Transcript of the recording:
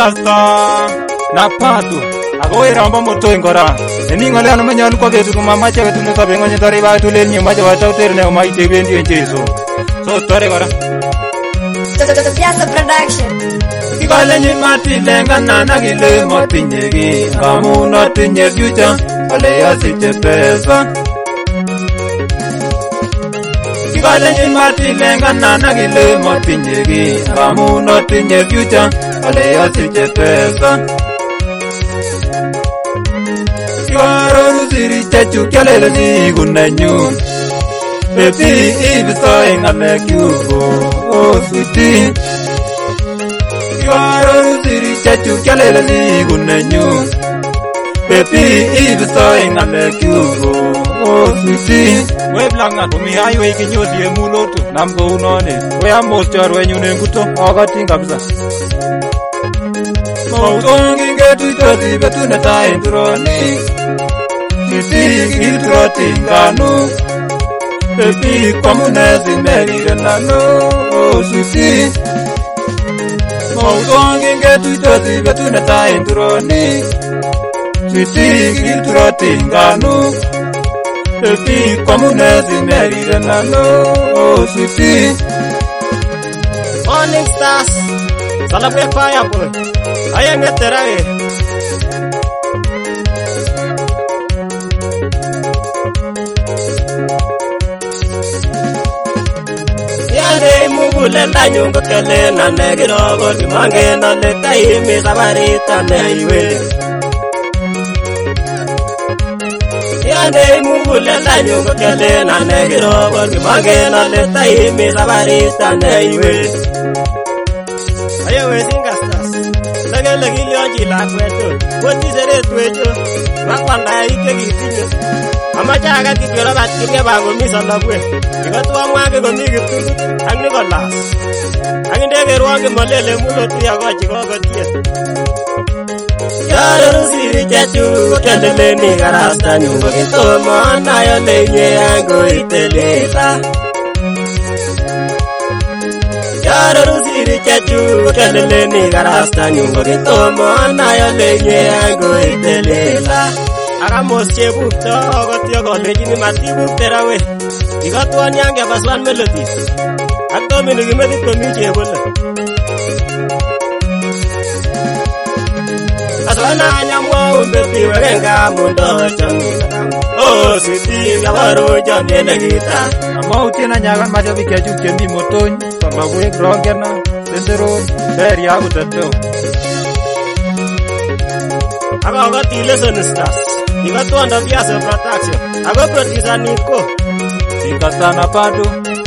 kasta na patu ago iramba moto ingora ni ngale anu menyalu ko betu mama cha betu ka bengo nyari ba tu len nyama ja wata uter ne mai te bendi enjeso so tore gora Piazza Production Kigale ni mati lenga nana gile motinyegi kamu na tinye future ale asite pesa Kigale ni mati lenga nana gile motinyegi kamu na tinye future ale asite pesa Yaro ziri chachu kyalele ni gunanyu Baby ibisa ingale kyugo oh sweetie Yaro ziri chachu kyalele ni gunanyu Baby ibisa ingale kyugo oh sweetie We blanga kumi highway kinyosi emuloto namgo unone We amos chorwenyu nenguto ogati kabisa Mautongi ngetu itosi betu neta enduroni Sisi iltroti nganu Baby komunezi merire nano Oh sisi Mautongi ngetu itosi betu neta enduroni Sisi iltroti nganu Baby komunezi merire nano Oh sisi Morning Stars Salapwe Firepool Ayenge terawe Yade mugule la nyungo kele na negirogo Dimange na leta imi sabarita neiwe Yade mugule la nyungo kele na negirogo Dimange na leta imi sabarita neiwe Ayewe Singa Stars Lagele gilionji la kweto Woti sere twecho Wakwanda ike gitinyo Amacha aga kikyora bat kimya bago misa labwe Igatu wa mwage gomi giptugu Ang Nicholas Ang indege ruwangi molele mulo tuya gochi gogo tiye Yaro rusiri chachu Kendele ni garasta nyungo Kitomo na yole nye yango itelita Yaro rusiri chachu Kendele ni garasta nyungo Kitomo na yole nye yango itelita Agamos chebukto Ogotio kolejini matibuk terawe Igatu anyange baswan melodies Aktomi nigimedit komi chebule Aswana anyamwa umbeti wegenga mundo chami Oh siti yawaro jamye negita Ama utina nyaga majabi keju kemi motony Pamawek rongena Senderon Beri agu tato Agogoti Listen Stars Igatu anda Piazza Production Ago producer Niko Sikatana padu